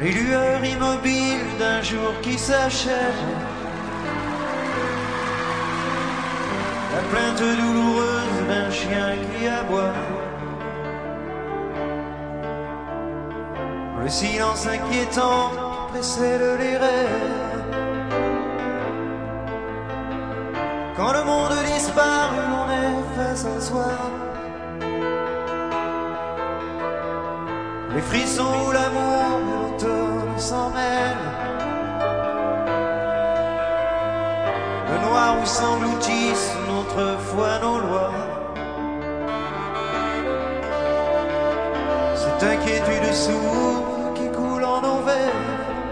les lueurs immobiles d'un jour qui s'achève, la plainte douloureuse d'un chien qui aboie, le silence inquiétant qui précède les rêves. Quand le monde disparaît, on est face à soi. Les frissons où l'amour et l'automne s'en mêlent, le noir où s'engloutissent notre foi, nos lois. Cette inquiétude sourde qui coule en nos veines,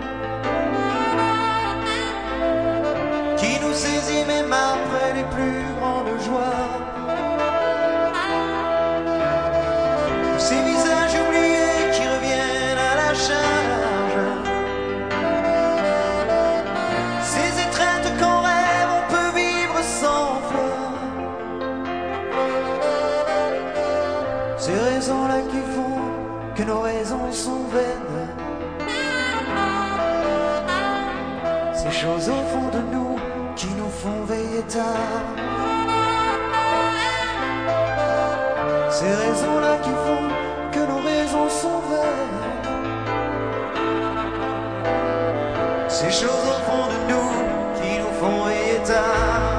qui nous saisit même après les plus grandes joies. Ces visages oubliés qui reviennent à la charge, ces étreintes qu'en rêve on peut vivre sans foi. Ces raisons-là qui font que nos raisons sont vaines, ces choses au fond de nous qui nous font veiller tard. Ces raisons-là qui font que nos raisons sont vaines, ces choses au fond de nous qui nous font veiller tard.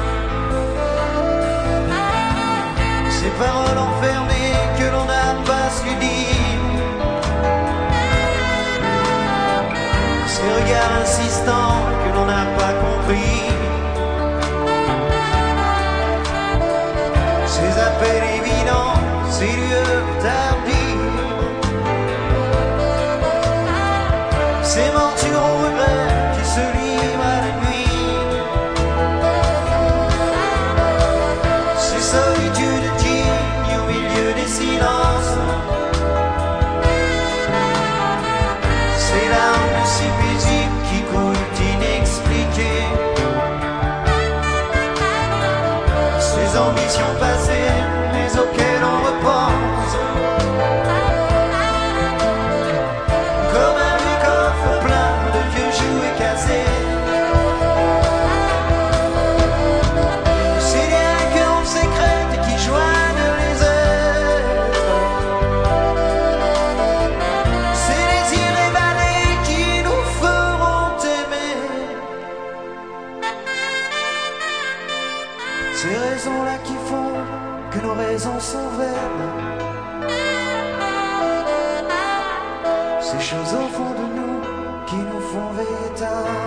Ces paroles enfermées que l'on n'a pas su dire, ces regards insistants que l'on n'a pas compris, ces appels évidents, ces lueurs tardives, ces mentures au regret qui se livrent à la nuit, ces solitudes dignes au milieu des silences, ces larmes si paisibles qui coulent inexpliquées, ces ambitions passées mais auxquelles on repense, comme un vieux coffre plein de vieux jouets cassés, ces liens que l'on sécrète et qui joignent les êtres, ces désirs évadés qui nous feront aimer, ces raisons-là qui font que nos raisons sont vaines, ces choses au fond de nous qui nous font veiller tard.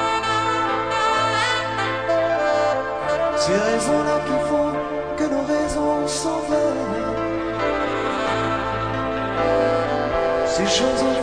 Ces raisons-là qui font que nos raisons sont vaines, ces choses au